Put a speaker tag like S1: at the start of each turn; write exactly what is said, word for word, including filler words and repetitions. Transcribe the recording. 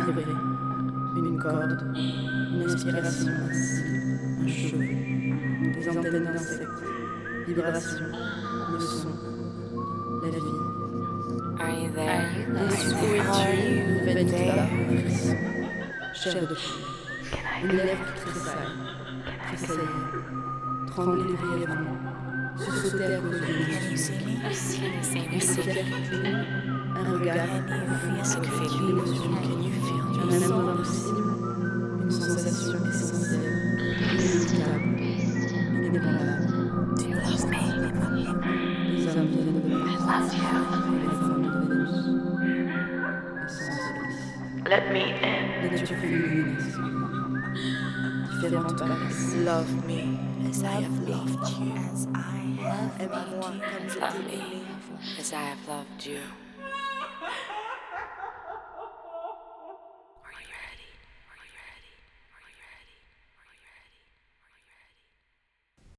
S1: vibré. Une corde, une inspiration, un cil, un cheveu, des antennes d'insectes, vibration, le son, la vie.
S2: Are you there?
S1: Un souhait, une veine qui bat, un frisson, chair de poule, une lèvre qui tressaille, tressaillir, trembler brièvement, sursauter à cause d'une émotion,
S2: Can you see me?
S1: une paupière qui clignote, un regard, une émotion, un amour impossible, une sensation essentielle, inéluctable, inébranlable.
S2: Do you love me?
S1: Les hommes viennent de Mars,
S2: I love you.
S1: les femmes de Vénus, essence de vie.
S3: Let me in.
S1: Nature féminine, différentes Paris.
S3: Love me as I have loved you.
S4: As I have
S3: Everyone comes
S2: Love
S3: to
S2: me
S3: me.
S2: as I have loved you.